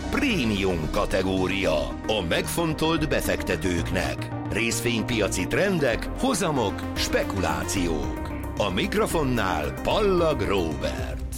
Prémium kategória. A megfontolt befektetőknek. Részvénypiaci trendek, hozamok, spekulációk. A mikrofonnál Pallag Róbert.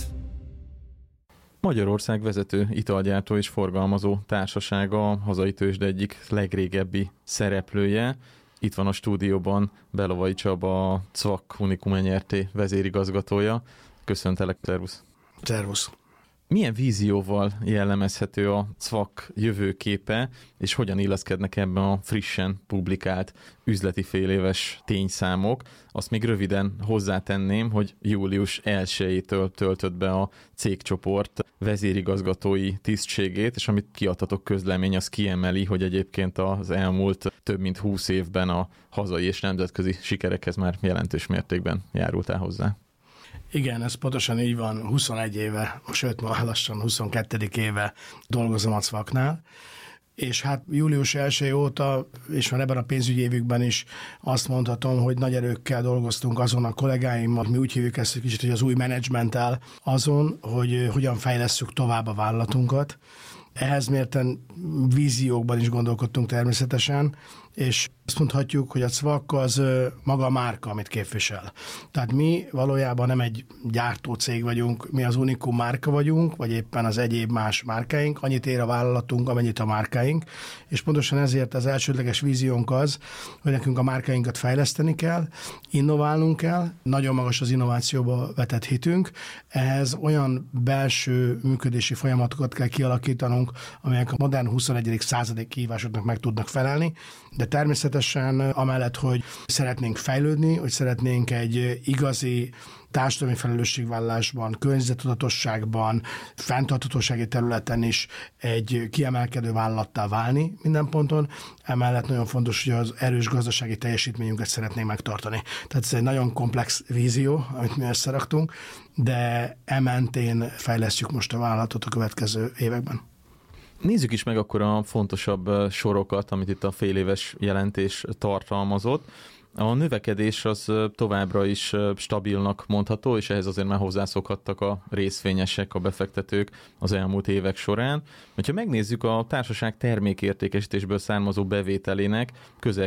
Magyarország vezető italgyártó és forgalmazó társasága, a hazai tőzsde egyik legrégebbi szereplője. Itt van a stúdióban Belovai Csaba, a CVAK Unicum Nyrt. Vezérigazgatója. Köszöntelek, szervusz! Szervusz! Milyen vízióval jellemezhető a CVAK jövőképe, és hogyan illeszkednek ebben a frissen publikált üzleti féléves tényszámok? Azt még röviden hozzátenném, hogy július 1-től töltött be a cégcsoport vezérigazgatói tisztségét, és amit kiadtatok közlemény, az kiemeli, hogy egyébként az elmúlt több mint 20 évben a hazai és nemzetközi sikerekhez már jelentős mértékben járultál hozzá. Igen, ez pontosan így van, 21 éve, sőt ma lassan 22. éve dolgozom a CVAK-nál, és hát július 1 óta, és már ebben a pénzügyi évükben is azt mondhatom, hogy nagy erőkkel dolgoztunk azon a kollégáimmal, mi úgy hívjuk ezt egy kicsit, hogy az új menedzsmenttel, azon, hogy hogyan fejlesszük tovább a vállalatunkat. Ehhez mérten víziókban is gondolkodtunk természetesen, és azt mondhatjuk, hogy a CVAK az maga a márka, amit képvisel. Tehát mi valójában nem egy gyártócég vagyunk, mi az Unicum márka vagyunk, vagy éppen az egyéb más márkáink, annyit ér a vállalatunk, amennyit a márkáink, és pontosan ezért az elsődleges víziónk az, hogy nekünk a márkáinkat fejleszteni kell, innoválnunk kell, nagyon magas az innovációba vetett hitünk, ehhez olyan belső működési folyamatokat kell kialakítanunk, amelyek a modern 21. századi kihívásoknak meg tudnak felelni, de természetesen amellett, hogy szeretnénk fejlődni, hogy szeretnénk egy igazi társadalmi felelősségvállalásban, környezettudatosságban, fenntarthatósági területen is egy kiemelkedő vállalattá válni minden ponton. Emellett nagyon fontos, hogy az erős gazdasági teljesítményünket szeretnénk megtartani. Tehát ez egy nagyon komplex vízió, amit mi összeraktunk, de ementén fejlesztjük most a vállalatot a következő években. Nézzük is meg akkor a fontosabb sorokat, amit itt a féléves jelentés tartalmazott. A növekedés az továbbra is stabilnak mondható, és ehhez azért már hozzászokhattak a részvényesek, a befektetők az elmúlt évek során. Ha megnézzük, a társaság termékértékesítésből származó bevételének közel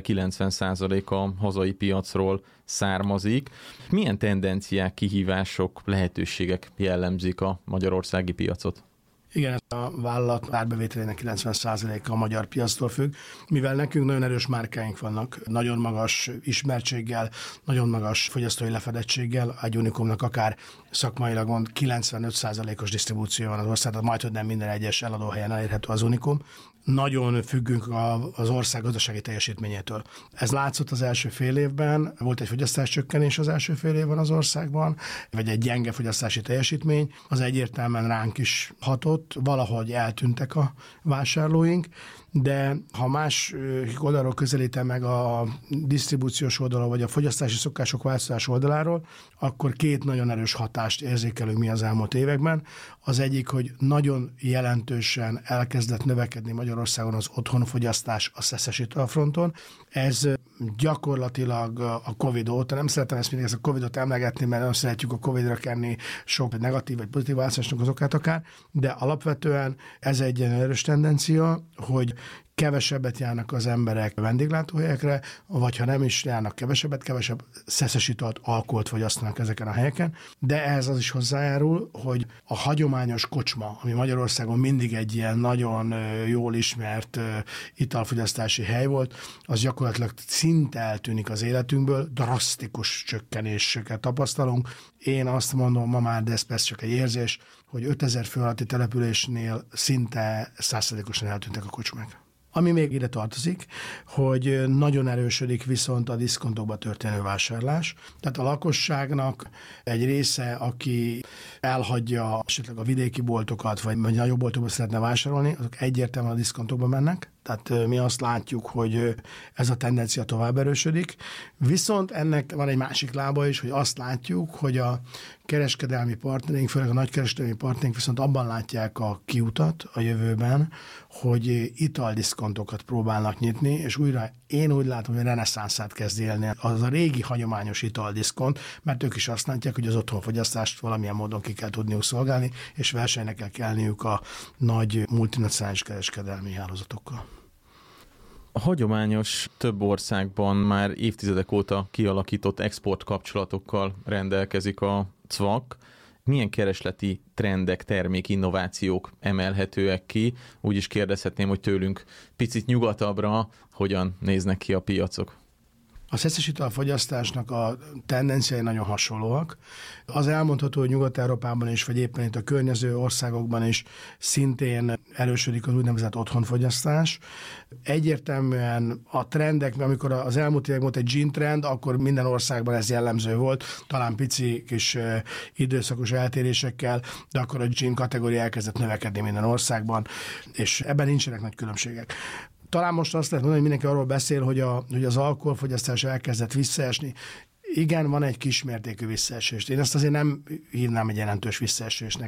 90% a hazai piacról származik. Milyen tendenciák, kihívások, lehetőségek jellemzik a magyarországi piacot? Igen, a vállalat árbevételének 90%-a a magyar piactól függ, mivel nekünk nagyon erős márkáink vannak, nagyon magas ismertséggel, nagyon magas fogyasztói lefedettséggel, egy Unicumnak akár szakmailag mond 95%-os disztribúció van az országban, majdhogy nem minden egyes eladóhelyen elérhető az Unicum. Nagyon függünk az ország gazdasági teljesítményétől. Ez látszott az első fél évben, volt egy fogyasztáscsökkenés az első fél évben az országban, vagy egy gyenge fogyasztási teljesítmény, az egyértelműen ránk is hatott, valahogy eltűntek a vásárlóink, de ha más oldalról közelítem meg a disztribúciós oldalról, vagy a fogyasztási szokások változás oldaláról, akkor két nagyon erős hatást érzékelünk mi az elmúlt években. Az egyik, hogy nagyon jelentősen elkezdett növekedni Magyarországon az otthonfogyasztás a szeszes italfronton. Ez gyakorlatilag a Covid óta, nem szeretem ezt a Covidot emlegetni, mert nem szeretjük a Covidra kenni sok negatív vagy pozitív változásnak az okát akár, de alapvetően ez egy erős tendencia, hogy kevesebbet járnak az emberek vendéglátóhelyekre, vagy ha nem is járnak kevesebb szeszes italt, alkoholt fogyasztanak ezeken a helyeken, de ehhez az is hozzájárul, hogy a hagyományos kocsma, ami Magyarországon mindig egy ilyen nagyon jól ismert italfogyasztási hely volt, az gyakorlatilag szinte eltűnik az életünkből, drasztikus csökkenéseket tapasztalunk. Én azt mondom ma már, de ez persze csak egy érzés, hogy 5000 fő alatti településnél szinte 100%-osan eltűntek a kocsmák. Ami még ide tartozik, hogy nagyon erősödik viszont a diszkontokba történő vásárlás. Tehát a lakosságnak egy része, aki elhagyja esetleg a vidéki boltokat, vagy nagyobb boltokba szeretne vásárolni, azok egyértelműen a diszkontokba mennek. Tehát mi azt látjuk, hogy ez a tendencia tovább erősödik, viszont ennek van egy másik lába is, hogy azt látjuk, hogy a kereskedelmi partnereink, főleg a nagykereskedelmi partnereink viszont abban látják a kiutat a jövőben, hogy italdiszkontokat próbálnak nyitni, és újra én úgy látom, hogy reneszánszát kezd élni az a régi hagyományos italdiszkont, mert ők is azt látják, hogy az otthonfogyasztást valamilyen módon ki kell tudniuk szolgálni, és versenynek kell kelniük a nagy multinacionális kereskedelmi hálózatokkal. A hagyományos, több országban már évtizedek óta kialakított exportkapcsolatokkal rendelkezik a CVAK. Milyen keresleti trendek, termékinnovációk emelhetőek ki? Úgy is kérdezhetném, hogy tőlünk picit nyugatabbra hogyan néznek ki a piacok. A szeszes italfogyasztásnak a tendenciái nagyon hasonlóak. Az elmondható, hogy Nyugat-Európában is, vagy éppen itt a környező országokban is szintén erősödik az úgynevezett otthonfogyasztás. Egyértelműen a trendek, amikor az elmúlt években volt egy gin trend, akkor minden országban ez jellemző volt, talán pici kis időszakos eltérésekkel, de akkor a gin kategória elkezdett növekedni minden országban, és ebben nincsenek nagy különbségek. Talán most azt lehet mondani, hogy mindenki arról beszél, hogy az alkoholfogyasztás elkezdett visszaesni. Igen, van egy kismértékű visszaesés. Én ezt azért nem hívnám egy jelentős visszaesésnek.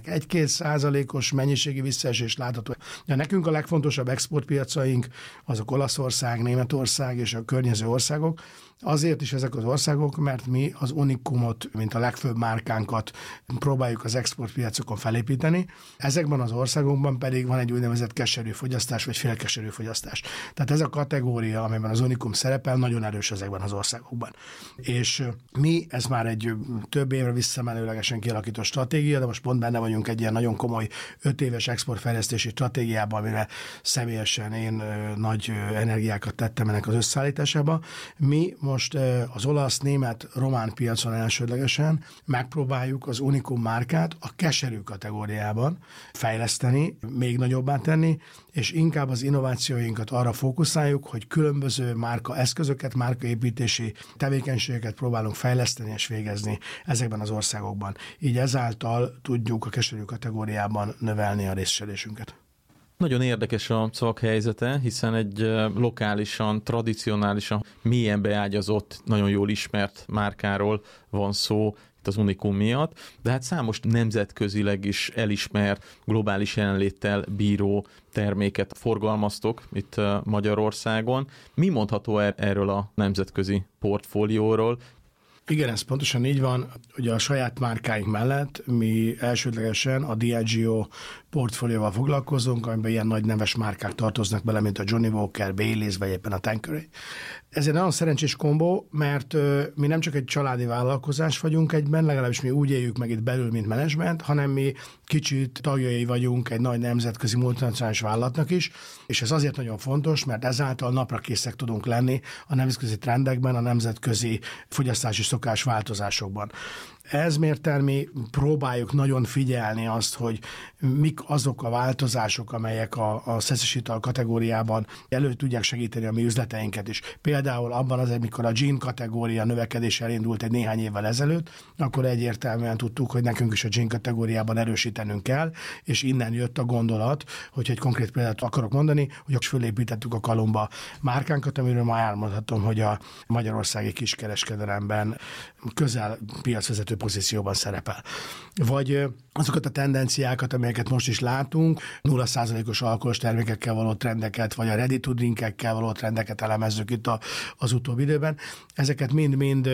1-2% mennyiségi visszaesés látható. De nekünk a legfontosabb exportpiacaink azok Olaszország, Németország és a környező országok. Azért is ezek az országok, mert mi az Unikumot, mint a legfőbb márkánkat próbáljuk az exportpiacokon felépíteni. Ezekben az országokban pedig van egy úgynevezett keserű fogyasztás, vagy félkeserű fogyasztás. Tehát ez a kategória, amiben az Unikum szerepel, nagyon erős ezekben az országokban. És mi, ez már egy több évre visszamenőlegesen kialakított stratégia, de most pont benne vagyunk egy ilyen nagyon komoly 5 éves exportfejlesztési stratégiában, amire személyesen én nagy energiákat tettem ennek az összeállításába. Mi most az olasz, német, román piacon elsődlegesen megpróbáljuk az Unikum márkát a keserű kategóriában fejleszteni, még nagyobbá tenni, és inkább az innovációinkat arra fókuszáljuk, hogy különböző márka eszközöket, márkaépítési tevékenységeket próbálunk fejleszteni és végezni ezekben az országokban. Így ezáltal tudjuk a keserű kategóriában növelni a részesedésünket. Nagyon érdekes a CVAK helyzete, hiszen egy lokálisan, tradicionálisan, mélyen beágyazott, nagyon jól ismert márkáról van szó itt az Unikum miatt, de hát számos nemzetközileg is elismert, globális jelenléttel bíró terméket forgalmaztok itt Magyarországon. Mi mondható erről a nemzetközi portfólióról? Igen, ez pontosan így van. Ugye a saját márkáink mellett mi elsődlegesen a Diageo portfólióval foglalkozunk, amiben ilyen nagy neves márkák tartoznak bele, mint a Johnnie Walker, Baileys, vagy éppen a Tanqueray. Ez egy nagyon szerencsés kombó, mert mi nem csak egy családi vállalkozás vagyunk egyben, legalábbis mi úgy éljük meg itt belül, mint menedzsment, hanem mi kicsit tagjai vagyunk egy nagy nemzetközi multinacionális vállalatnak is, és ez azért nagyon fontos, mert ezáltal napra készek tudunk lenni a nemzetközi trendekben, a nemzetközi fogyasztási szokás változásokban. Ez miért mi próbáljuk nagyon figyelni azt, hogy mik azok a változások, amelyek a szeszes ital kategóriában elő tudják segíteni a mi üzleteinket is. Például abban az, amikor a gin kategória növekedés elindult egy néhány évvel ezelőtt, akkor egyértelműen tudtuk, hogy nekünk is a gin kategóriában erősítenünk kell, és innen jött a gondolat, hogy egy konkrét példát akarok mondani, hogy fölépítettük a Kalumba márkánkat, amiről ma elmondhatom, hogy a magyarországi kiskereskedelemben közel piacvezető pozícióban szerepel. Vagy azokat a tendenciákat, amelyeket most is látunk, 0%-os alkoholos termékekkel való trendeket, vagy a ready to drinkekkel való trendeket elemezzük itt az utóbbi időben. Ezeket mind-mind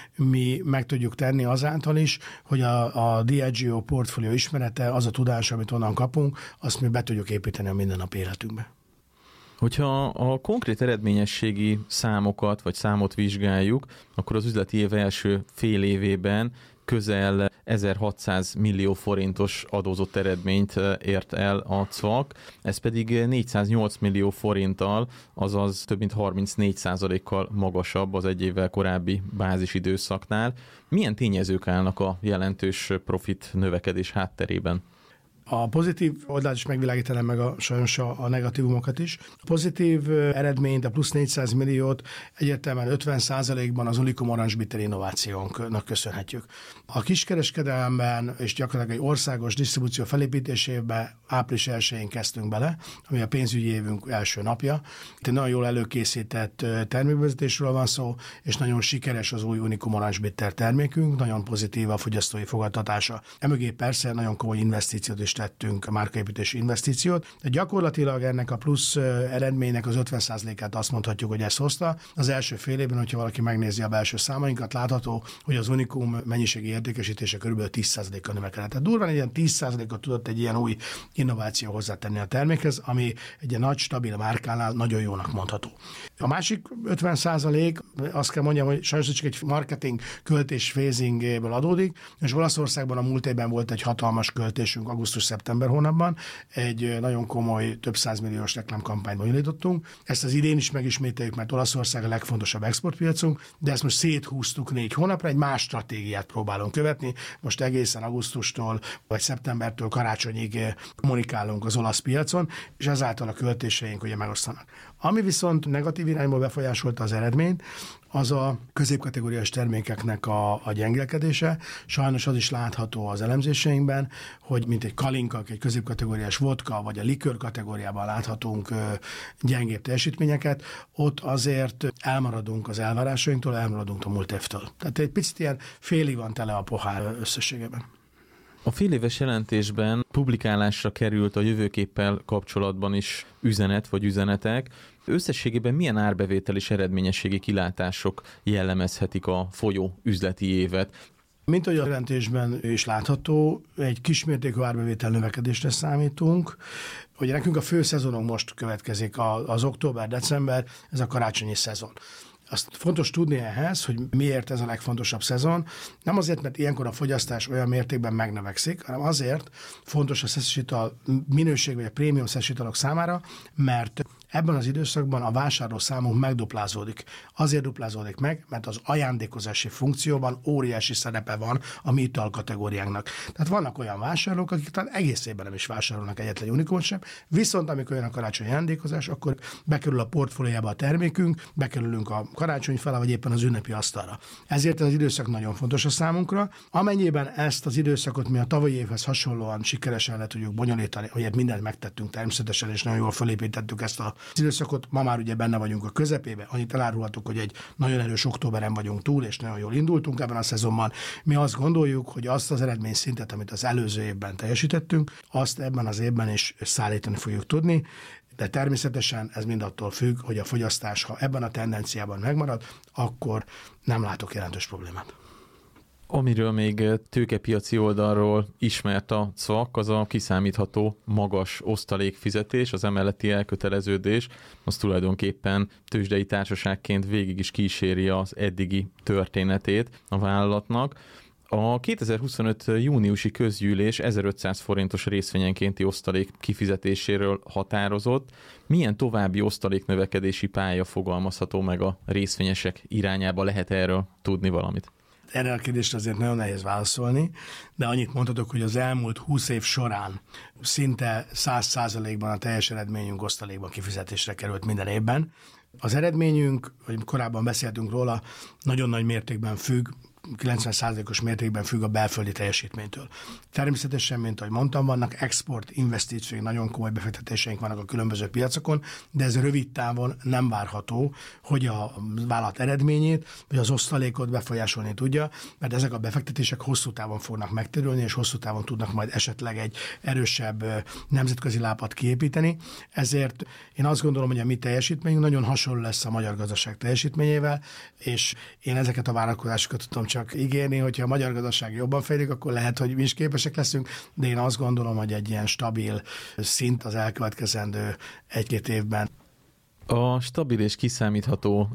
mi meg tudjuk tenni azáltal is, hogy a Diageo portfólió ismerete, az a tudás, amit onnan kapunk, azt mi be tudjuk építeni a mindennapi életünkbe. Hogyha a konkrét eredményességi számokat vagy számot vizsgáljuk, akkor az üzleti év első fél évében közel 1600 millió forintos adózott eredményt ért el a CVAK, ez pedig 408 millió forinttal, azaz több mint 34%-kal magasabb az egy évvel korábbi bázisidőszaknál. Milyen tényezők állnak a jelentős profit növekedés hátterében? A pozitív oldalt is megvilágítanám meg sajnos a negatívumokat is. A pozitív eredményt, a plusz 400 milliót egyértelműen 50%-ban az Unicum Orange Bitter innovációnknak köszönhetjük. A kiskereskedelemben és gyakorlatilag egy országos disztribúció felépítésébe április 1-én kezdtünk bele, ami a pénzügyi évünk első napja. Itt egy nagyon jól előkészített termékvezetésről van szó, és nagyon sikeres az új Unicum Orange Bitter termékünk, nagyon pozitív a fogyasztói fogadtatása. Emögé persze nagyon komoly investíciót is tettünk, a márkaépítési investíciót, de gyakorlatilag ennek a plusz eredménynek az 50%-át azt mondhatjuk, hogy ezt hozta. Az első fél évben, hogyha valaki megnézi a belső számainkat, látható, hogy az Unicum mennyiségi értékesítése kb. 10%-kal növekedett. Tehát durván egy ilyen 10%-ot tudott egy ilyen új innováció hozzátenni a termékhez, ami egy ilyen nagy, stabil márkánál nagyon jónak mondható. A másik 50% azt kell mondjam, hogy sajnos csak egy marketing költés phasing-ből adódik, és Olaszországban a múlt évben volt egy hatalmas költésünk augusztus-szeptember hónapban, egy nagyon komoly, több 100 milliós reklámkampányt bonyolítottunk. Ezt az idén is megismételjük, mert Olaszország a legfontosabb exportpiacunk, de ezt most széthúztuk 4 hónapra, egy más stratégiát próbálunk követni. Most egészen augusztustól vagy szeptembertől karácsonyig kommunikálunk az olasz piacon, és ezáltal a költéseink ugye megosztanak. Ami viszont negatív irányból befolyásolta az eredményt, az a középkategóriás termékeknek a gyengélkedése. Sajnos az is látható az elemzéseinkben, hogy mint egy Kalinka, egy középkategóriás vodka, vagy a likőr kategóriában láthatunk gyengébb teljesítményeket, ott azért elmaradunk az elvárásainktól, elmaradunk a múlt évtől. Tehát egy picit ilyen félig van tele a pohár összességében. A féléves jelentésben publikálásra került a jövőképpel kapcsolatban is üzenet vagy üzenetek. Összességében milyen árbevétel és eredményességi kilátások jellemezhetik a folyó üzleti évet? Mint ahogy a jelentésben is látható, egy kismértékű árbevétel növekedésre számítunk. Ugye nekünk a fő szezonunk most következik, az október-december, ez a karácsonyi szezon. Azt fontos tudni ehhez, hogy miért ez a legfontosabb szezon. Nem azért, mert ilyenkor a fogyasztás olyan mértékben megnövekszik, hanem azért fontos a szeszesital minőség vagy a prémium szeszesitalok számára, mert ebben az időszakban a vásárlószámunk megduplázódik. Azért duplázódik meg, mert az ajándékozási funkcióban óriási szerepe van a mi ital kategóriánknak. Tehát vannak olyan vásárlók, akik talán egész évben nem is vásárolnak egyetlen Unicumot sem, viszont amikor jön a karácsonyi ajándékozás, akkor bekerül a portfóliójába a termékünk, bekerülünk a karácsonyfára, vagy éppen az ünnepi asztalra. Ezért az időszak nagyon fontos a számunkra. Amennyiben ezt az időszakot mi a tavalyi évhez hasonlóan sikeresen le tudjuk bonyolítani, hogy mindent megtettünk természetesen, és nagyon jól felépítettük ezt az időszakot, ma már ugye benne vagyunk a közepébe, annyit elárulhatok, hogy egy nagyon erős októberen vagyunk túl, és nagyon jól indultunk ebben a szezonban. Mi azt gondoljuk, hogy azt az eredményszintet, amit az előző évben teljesítettünk, azt ebben az évben is szállítani fogjuk tudni, de természetesen ez mind attól függ, hogy a fogyasztás, ha ebben a tendenciában megmarad, akkor nem látok jelentős problémát. Amiről még tőkepiaci oldalról ismert a CVAK, az a kiszámítható magas osztalékfizetés, az emelletti elköteleződés, az tulajdonképpen tőzsdei társaságként végig is kíséri az eddigi történetét a vállalatnak. A 2025 júniusi közgyűlés 1500 forintos részvényenkénti osztalék kifizetéséről határozott. Milyen további osztaléknövekedési pálya fogalmazható meg a részvényesek irányába? Lehet erről tudni valamit? Erre a kérdésre azért nagyon nehéz válaszolni, de annyit mondhatok, hogy az elmúlt 20 év során szinte 100%-ban a teljes eredményünk osztalékban kifizetésre került minden évben. Az eredményünk, vagy korábban beszéltünk róla, nagyon nagy mértékben függ, 90%-os mértékben függ a belföldi teljesítménytől. Természetesen, mint ahogy mondtam, vannak export investícióink, nagyon komoly befektetéseink vannak a különböző piacokon, de ez rövid távon nem várható, hogy a vállalat eredményét, vagy az osztalékot befolyásolni tudja, mert ezek a befektetések hosszú távon fognak megtérülni, és hosszú távon tudnak majd esetleg egy erősebb nemzetközi lábat kiépíteni. Ezért én azt gondolom, hogy a mi teljesítményünk nagyon hasonló lesz a magyar gazdaság teljesítményével, és én ezeket a várakozásokat tudom csak ígérni, hogyha a magyar gazdaság jobban fejlődik, akkor lehet, hogy mi is képesek leszünk, de én azt gondolom, hogy egy ilyen stabil szint az elkövetkezendő 1-2 évben. A stabil és kiszámítható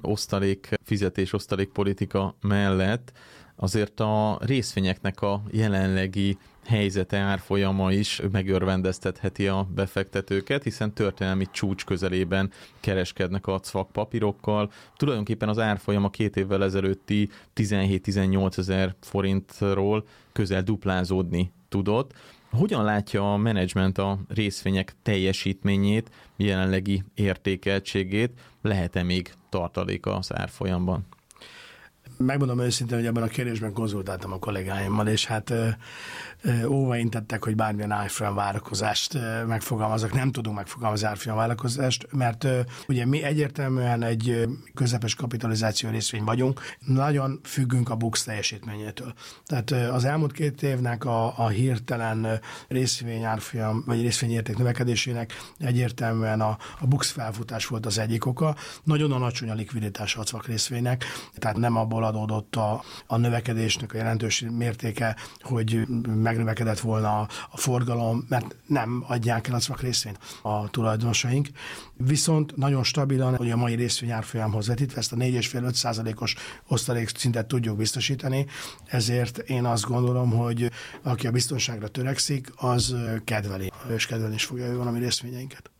osztalékpolitika mellett azért a részvényeknek a jelenlegi helyzete, árfolyama is megörvendeztetheti a befektetőket, hiszen történelmi csúcs közelében kereskednek a CVAK papírokkal. Tulajdonképpen az árfolyama 2 évvel ezelőtti 17-18 ezer forintról közel duplázódni tudott. Hogyan látja a menedzsment a részvények teljesítményét, jelenlegi értékeltségét? Lehet-e még tartaléka az árfolyamban? Megmondom őszintén, hogy ebben a kérdésben konzultáltam a kollégáimmal, és hát óvaintettek, hogy bármilyen árfolyam várakozást megfogalmazok. Nem tudunk megfogalmazni árfolyam várakozást, mert ugye mi egyértelműen egy közepes kapitalizáció részvény vagyunk, nagyon függünk a BUX teljesítményétől. Tehát az elmúlt 2 évnek a hirtelen részvényárfolyam, vagy részvényérték növekedésének egyértelműen a BUX felfutás volt az egyik oka. Nagyon alacsony a likviditás a CVAK részvénynek, tehát nem abból adódott a növekedésnek a jelentős mértéke, hogy megnövekedett volna a forgalom, mert nem adják el a CVAK részvényt a tulajdonosaink. Viszont nagyon stabilan, hogy a mai részvényárfolyamhoz vetítve ezt a 4,5-5%-os osztalék szintet tudjuk biztosítani, ezért én azt gondolom, hogy aki a biztonságra törekszik, az kedveli, és kedvelni is fogja valami részvényeinket.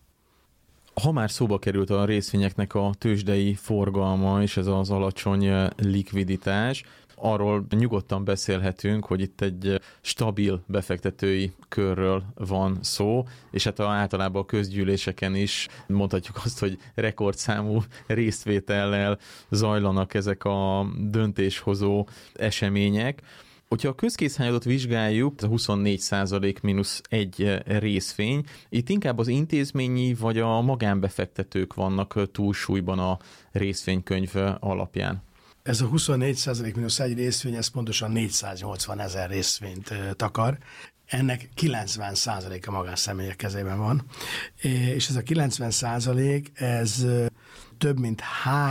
Ha már szóba került a részvényeknek a tőzsdei forgalma és ez az alacsony likviditás, arról nyugodtan beszélhetünk, hogy itt egy stabil befektetői körről van szó, és hát általában a közgyűléseken is mondhatjuk azt, hogy rekordszámú résztvétellel zajlanak ezek a döntéshozó események. Hogyha a közkészhányadot vizsgáljuk, a 24% mínusz egy részvény, itt inkább az intézményi vagy a magánbefektetők vannak túlsúlyban a részvénykönyv alapján. Ez a 24% mínusz egy részvény, ez pontosan 480 000 részvényt takar. Ennek 90%-a magánszemélyek kezében van, és ez a 90% ez több mint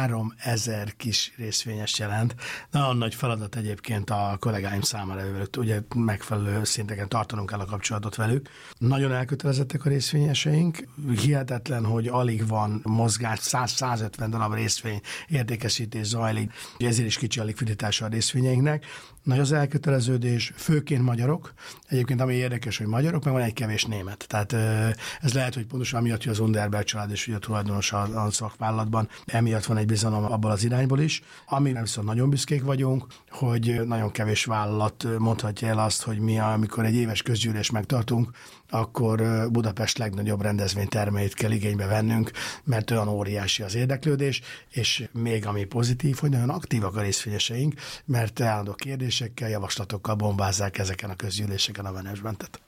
3000 kis részvényes jelent. Nagyon nagy feladat egyébként a kollégáim számára, ugye megfelelő szinteken tartanunk el a kapcsolatot velük. Nagyon elkötelezettek a részvényeseink, hihetetlen, hogy alig van mozgás, 100-150 darab részvény értékesítés zajlik, ezért is kicsi a likviditása a részvényeinknek. Nagy az elköteleződés, főként magyarok. Egyébként ami érdekes, hogy magyarok, meg van egy kevés német. Tehát ez lehet, hogy pontosan amiatt, hogy az Underberg család és ugye a tulajdonos a szakvállalatban, emiatt van egy bizalom abból az irányból is. Amire viszont nagyon büszkék vagyunk, hogy nagyon kevés vállalat mondhatja el azt, hogy mi, amikor egy éves közgyűlést megtartunk, akkor Budapest legnagyobb rendezvénytermeit kell igénybe vennünk, mert olyan óriási az érdeklődés, és még ami pozitív, hogy nagyon aktívak a részvényeseink, mert állandó kérdésekkel, javaslatokkal bombázzák ezeken a közgyűléseken a menedzsmentet.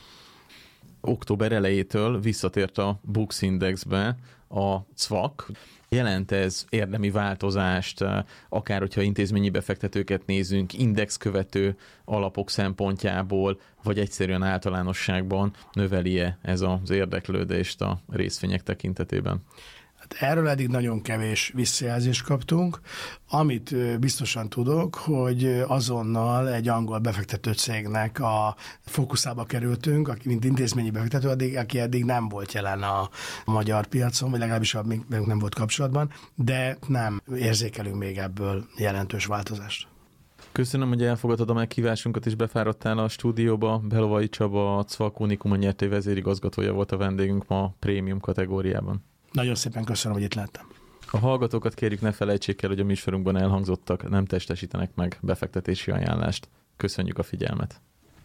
Október elejétől visszatért a Bux Indexbe a CVAK. Jelent ez érdemi változást, akár hogyha intézményi befektetőket nézünk, indexkövető alapok szempontjából, vagy egyszerűen általánosságban növeli-e ez az érdeklődést a részvények tekintetében? Erről eddig nagyon kevés visszajelzést kaptunk. Amit biztosan tudok, hogy azonnal egy angol befektető cégnek a fókuszába kerültünk, aki mint intézményi befektető, aki eddig nem volt jelen a magyar piacon, vagy legalábbis még nem volt kapcsolatban, de nem érzékelünk még ebből jelentős változást. Köszönöm, hogy elfogadtad a meghívásunkat és befáradtál a stúdióba. Belovai Csaba, a CVAK Unicum nyerté vezérigazgatója volt a vendégünk ma a prémium kategóriában. Nagyon szépen köszönöm, hogy itt lettem. A hallgatókat kérjük, ne felejtsék el, hogy a műsorunkban elhangzottak nem testesítenek meg befektetési ajánlást. Köszönjük a figyelmet.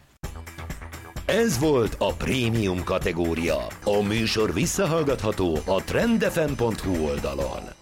Ez volt a prémium kategória. A műsor visszahallgatható a trendfm.hu oldalon.